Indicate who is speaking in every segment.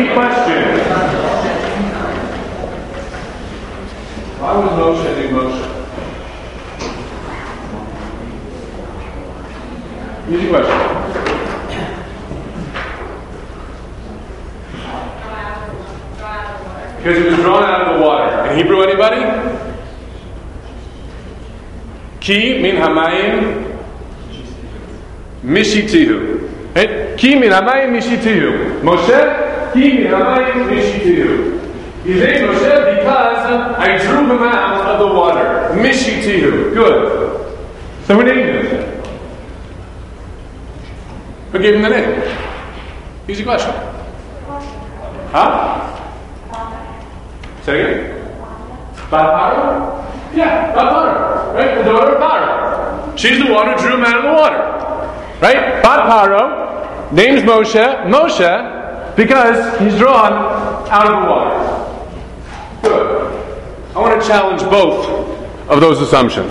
Speaker 1: Any questions? Why was Moshe named Moshe? Easy question. Because he was drawn out of the water. In Hebrew, anybody? Ki min hamayim mishitihu. Right? Ki min hamayim mishitihu. Moshe, ki min hamayim mishitihu. He's named Moshe because I drew him out of the water. Mishitihu. Good. So who named him? Who gave him the name? Easy question. Huh? Say again? Bat-Paro? Yeah, Bat-Paro. Right? The daughter of Paro. She's the one who drew him out of the water. Right? Bat-Paro names Moshe because he's drawn out of the water. Good. I want to challenge both of those assumptions.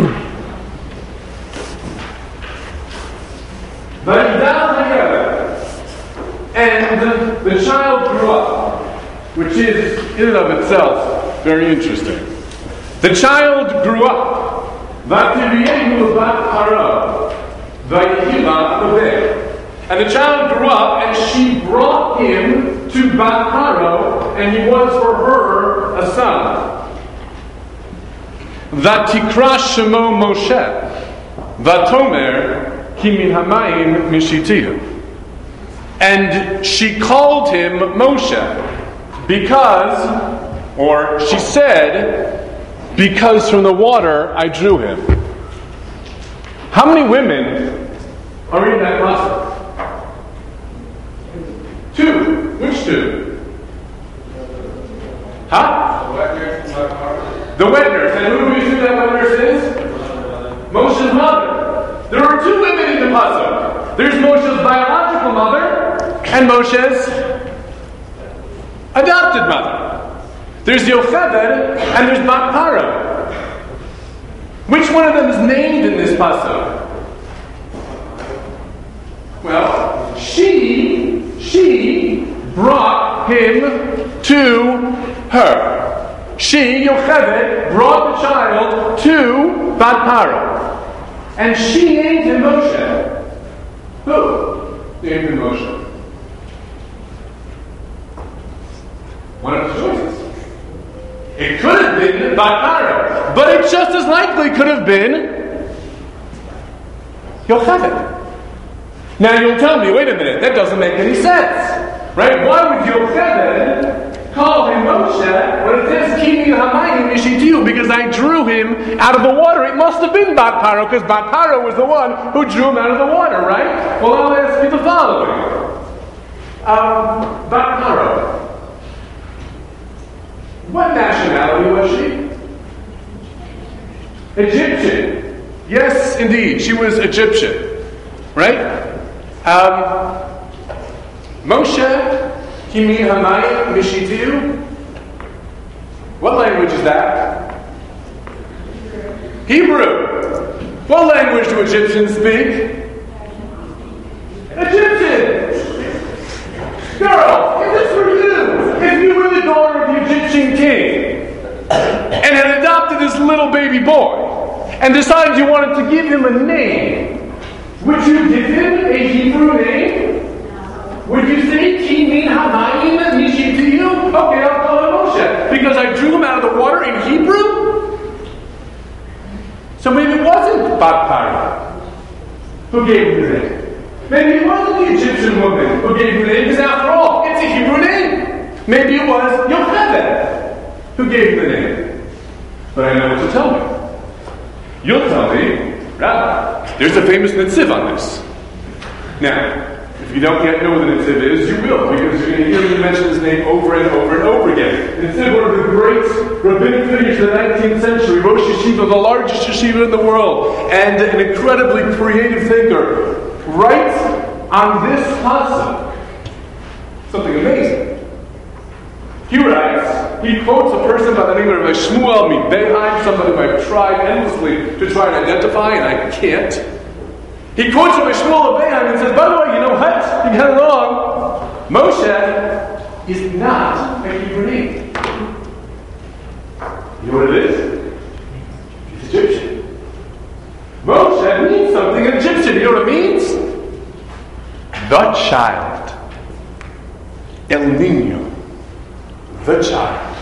Speaker 1: And the child grew up, which is, in and of itself, very interesting. The child grew up. And the child grew up, and she brought him to Bat-Paro, and he was for her a son. Vatikra shemo Moshe, vatomer ki min hamayim mishitihu. And she called him Moshe because, or she said, because from the water I drew him. How many women are in that pasuk? 2. Which 2? Huh? The wet nurse. And who do we assume that wet nurse is? Moshe's mother. There are 2 women in the pasuk. There's Moshe's biological mother and Moshe's adopted mother. There's Yocheved and there's Bat-Paro. Which one of them is named in this pasuk? Well, she brought him to her. She, Yocheved, brought the child to Bat-Paro. And she named him Moshe. Who named him Moshe? One of the choices. It could have been Bat-Paro, but it just as likely could have been Yocheved. Now you'll tell me, wait a minute, that doesn't make any sense. Right? Why would Yocheved call him Moshe when it says Ki min hamayim mishitihu? Because I drew him out of the water. It must have been Bat-Paro, because Bat-Paro was the one who drew him out of the water, right? Well, I'll ask you the following. Bat-Paro. What nationality was she? Egyptian. Yes, indeed, she was Egyptian. Right? Moshe, ki min hamayim mishitihu. What language is that? Hebrew. What language do Egyptians speak? Egyptian. Girl, if this were you, if you were the daughter of the Egyptian king and had adopted this little baby boy and decided you wanted to give him a name, would you give him a Hebrew name? Would you say Ki min hamayim mishitihu? Okay, I'll call him Moshe because I drew him out of the water in Hebrew. So maybe it wasn't Bat-Paro who gave him the name. Maybe it wasn't the Egyptian woman who gave him the name, because after all, it's a Hebrew name. Maybe it was Yocheved who gave him the name. But I know what to tell me. You'll tell me, Rabbi, there's a famous Netziv on this. Now, if you don't yet know what the Netziv is, you will, because you're going to hear me mention his name over and over and over again. Netziv, one of the great rabbinic figures of the 19th century, Rosh Yeshiva, the largest yeshiva in the world, and an incredibly creative thinker, writes on this pasuk something amazing. He writes, he quotes a person by the name of Shmuel Mibeheim, somebody who I've tried endlessly to try and identify, and I can't. He quotes from Shmuel Mibeheim and says, by the way, you know what? You got it wrong. Moshe is not a Hebrew name. You know what it is? It's Egyptian. Moshe means something in Egyptian. You know what it means? The child. El Niño. The child.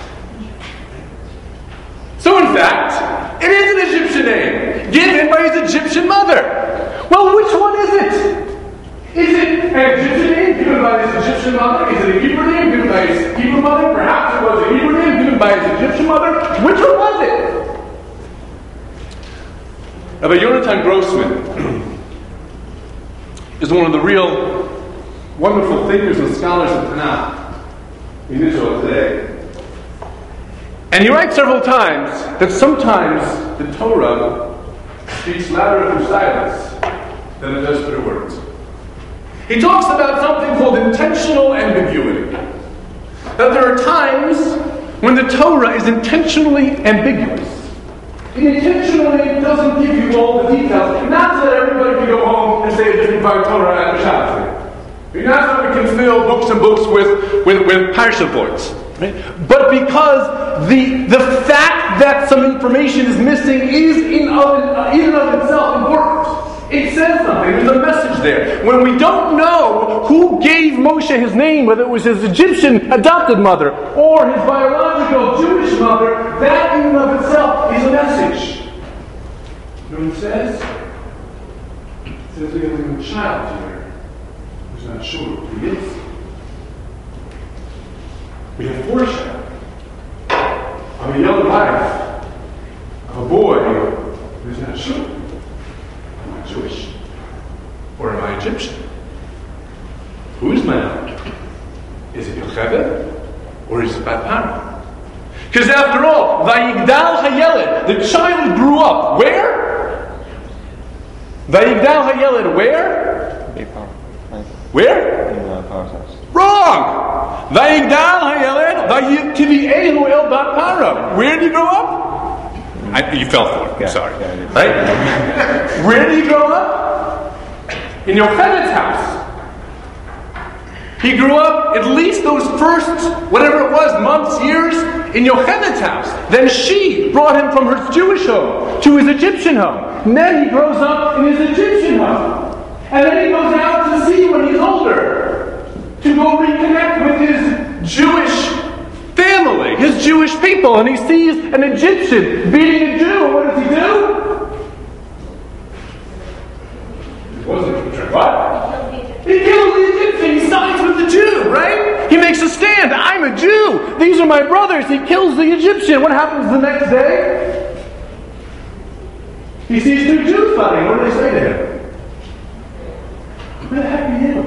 Speaker 1: So in fact, it is an Egyptian name, given by his Egyptian mother. Well, which one is it? Is it an Egyptian name given by his Egyptian mother? Is it a Hebrew name given by his Hebrew mother? Perhaps it was a Hebrew name given by his Egyptian mother. Which one was it? Rabbi Yonatan Grossman is one of the real wonderful thinkers and scholars of Tanakh in Israel today. And he writes several times that sometimes the Torah speaks louder through silence than it does through words. He talks about something called intentional ambiguity. That there are times when the Torah is intentionally ambiguous. It intentionally doesn't give you all the details. Not so that everybody can go home and say a different part of Torah at the Shabbos. Not so we can fill books and books with parsha boards. Right? But because the fact that some information is missing is in and of itself important. It says something. There's a message there. When we don't know who gave Moshe his name, whether it was his Egyptian adopted mother or his biological Jewish mother, that in and of itself is a message. You know what it says? It says we have a child here who's not sure who he is. We have foreshadow of a young life of a boy who's not sure. Am I Jewish? Or am I Egyptian? Who is my mother? Is it Yocheved? Or is it Bat Para? Because after all, Vayigdal Hayeled, the child grew up. Where? Vayigdal Hayeled, where? Where?
Speaker 2: In the Pharaoh's house.
Speaker 1: Wrong! Vayigdal Hayeled, Vayitivi'ehu el Bat Para. Where did you grow up? You fell for it. I'm sorry. Right? Where did he grow up? In Yocheved's house. He grew up at least those first, whatever it was, months, years, in Yocheved's house. Then she brought him from her Jewish home to his Egyptian home. And then he grows up in his Egyptian home. And then he goes out to sea when he's older to go reconnect with his Jewish family, his Jewish people, and he sees an Egyptian beating a Jew. What does he do? He wasn't what? He kills the Egyptian. He sides with the Jew, right? He makes a stand. I'm a Jew. These are my brothers. He kills the Egyptian. What happens the next day? He sees two Jews fighting. What do they say to him? Who the heck are you?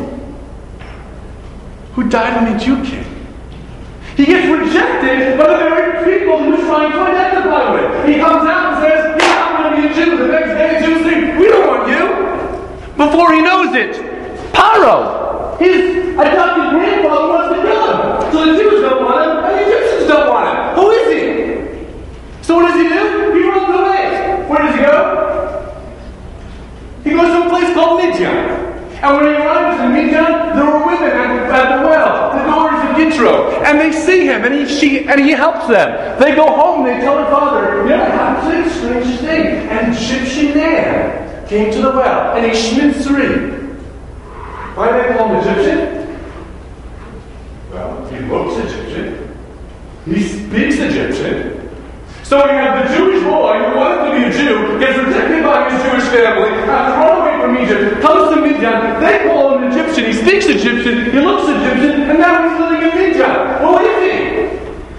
Speaker 1: Who died when the Jew king? He gets rejected by the very people who's trying to identify with. He comes out and says, yeah, I'm going to be a Jew. The next day, the Jews say, we don't want you. Before he knows it, Paro, his adopted grandfather, wants to kill him. So the Jews don't want him, and the Egyptians don't want him. Who is he? So what does he do? He runs away. Where does he go? He goes to a place called Midian. And when he arrives in Midian, there were women at the well, the daughters of Yitro, and they see him, and he helps them. They go home, they tell their father, you know what happened? It's a strange thing. An Egyptian man came to the well, and he schmitzri. Why do they call him Egyptian? Well, he looks Egyptian. He speaks Egyptian. So we have the Jewish boy who wanted to be a Jew, gets rejected by his Jewish family, has to run away from Egypt, comes to Midian, they call him Egyptian, he speaks Egyptian, he looks Egyptian, and now he's living in Midian. Well, what is he?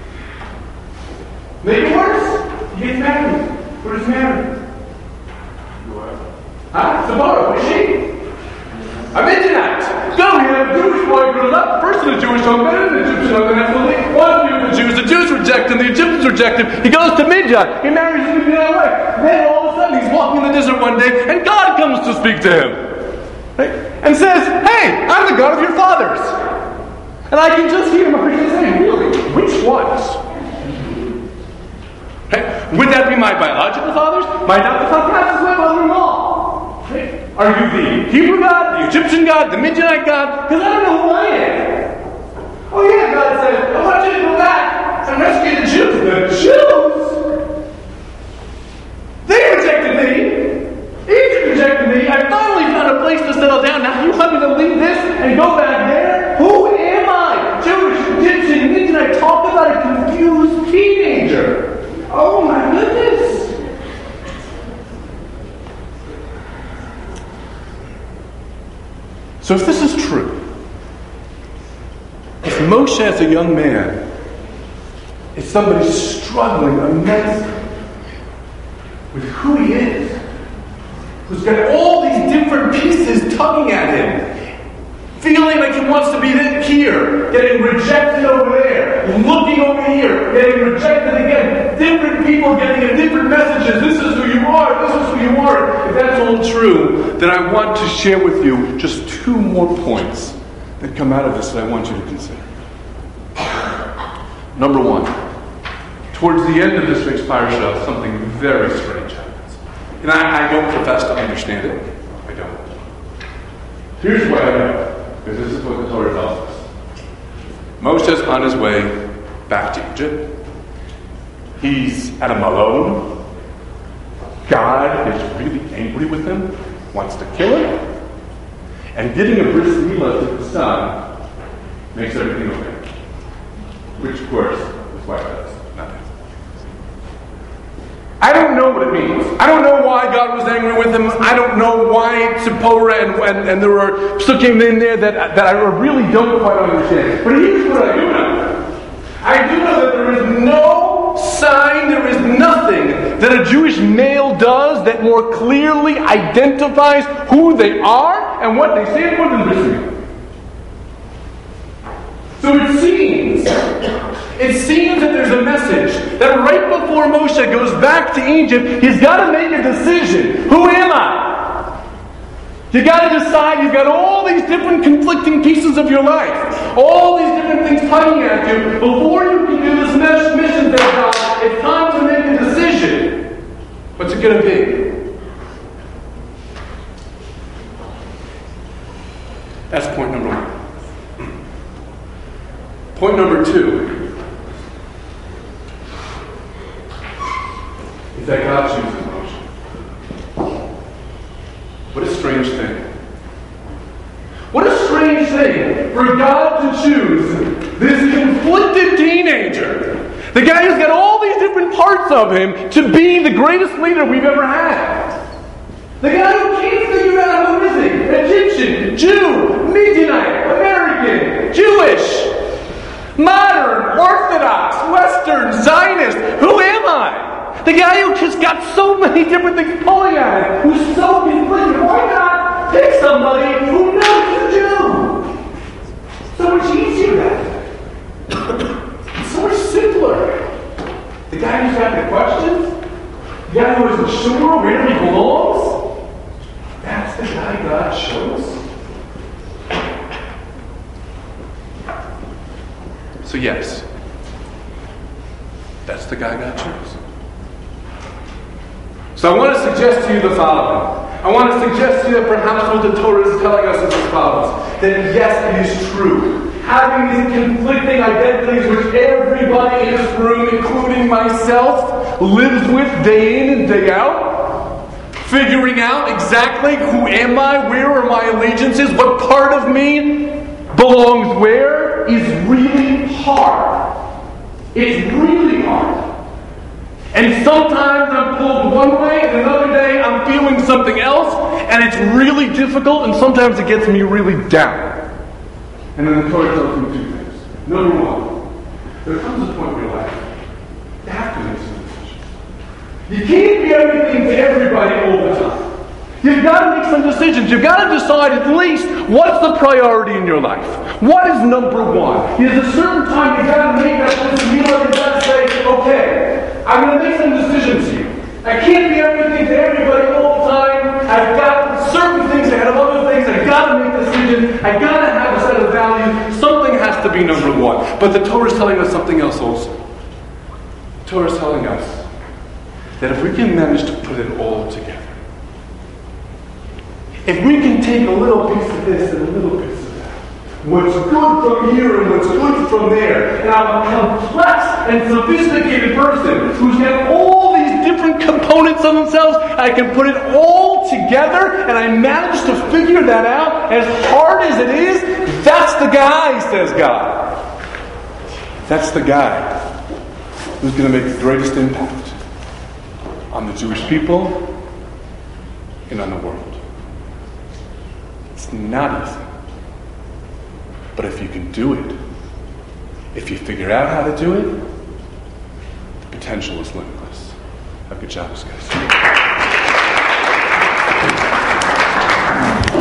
Speaker 1: Make it worse. He gets married. Where is he married? Huh? Tomorrow, is she? A Midianite. No, we have a Jewish boy grows up, first in a Jewish home, then in an Egyptian home, then absolutely wants to be with the Jews reject him, the Egyptians reject him, he goes to Midian, he marries a Midianite wife. Then all of a sudden he's walking in the desert one day, and God comes to speak to him. Right? And says, hey, I'm the God of your fathers. And I can just hear him saying, really? Which ones? Right? Would that be my biological fathers? My adopted father? Perhaps it's my mother-in-law. Right? Are you the Hebrew God, the Egyptian God, the Midianite God? Because I don't know who I am. Oh yeah, God says, I want you to go back and rescue the Jews. The Jews? They rejected me. Egypt rejected me. I finally found a place to settle down. Now you want me to leave this and go back there? Who am I? Jewish, Egyptian, Midianite. Talk about a confused teenager. Oh my goodness. So if this is true, if Moshe as a young man is somebody struggling immensely with who he is, who's got all these different pieces tugging at him, feeling like he wants to be here, getting rejected over there, looking over here, getting rejected again, different people getting different messages, this is who you are, this is who you are. If that's all true, then I want to share with you just 2 more points that come out of this that I want you to consider. Number 1, towards the end of this week's parasha, something very strange happens. And I don't profess to understand it. I don't. Here's what I know, because this is what the Torah tells us. Moshe's on his way back to Egypt. He's at a Malone. God is really angry with him, wants to kill him. And giving a bris milah to the son makes everything okay. Which, of course, is why it does nothing. I don't know what it means. I don't know why God was angry with him. I don't know why Tzipporah and there were psukim in there that I really don't quite understand. But here's what I do know. I do know that there is no sign, there is nothing that a Jewish male does that more clearly identifies who they are and what they stand for than this. So it seems that there's a message that right before Moshe goes back to Egypt, he's got to make a decision. Who am I? You got to decide. You've got all these different conflicting pieces of your life, all these different things tugging at you. Before you can do this mission that God, it's time to make a decision. What's it going to be? That's point number 1. Point number 2 is that God chooses Moshe. What a strange thing. What a strange thing for God to choose this conflicted teenager, the guy who's got all these different parts of him, to be the greatest leader we've ever had. The guy who can't figure out who is he? Egyptian, Jew, Midianite, American, Jewish, modern, Orthodox, Western, Zionist. Who am I? The guy who just got so many different things pulling at him, who's so conflicted. Why not pick somebody who knows the Jew? So much easier that. So much simpler. The guy who's got the questions, the guy who isn't sure where he belongs, that's the guy God chose. So yes, that's the guy God chose. So I want to suggest to you the following. I want to suggest to you that perhaps what the Torah is telling us is as follows. That yes, it is true. Having these conflicting identities which everybody in this room, including myself, lives with day in and day out. Figuring out exactly who am I, where are my allegiances, what part of me belongs where, is really hard. It's really hard. And sometimes I'm pulled one way, and another day I'm feeling something else, and it's really difficult, and sometimes it gets me really down. And then the Torah tells me 2 things. Number 1, there comes a point in your life you have to make some decisions. You can't be everything to everybody all the time. You've got to make some decisions. You've got to decide at least what's the priority in your life. What is number 1? There's a certain time you've got to make that decision. You've got to say, okay, I'm going to make some decisions here. I can't be everything to everybody all the time. I've got certain things ahead of other things. I've got to make decisions. I've got to have a set of values. Something has to be number 1. But the Torah is telling us something else also. The Torah is telling us that if we can manage to put it all together, if we can take a little piece of this and a little piece of that, what's good from here and what's good from there. And I'm a complex and sophisticated person who's got all these different components of themselves. I can put it all together, and I managed to figure that out. As hard as it is, that's the guy, says God. That's the guy who's going to make the greatest impact on the Jewish people and on the world. It's not easy. But if you can do it, if you figure out how to do it, the potential is limitless. Have a good job, guys.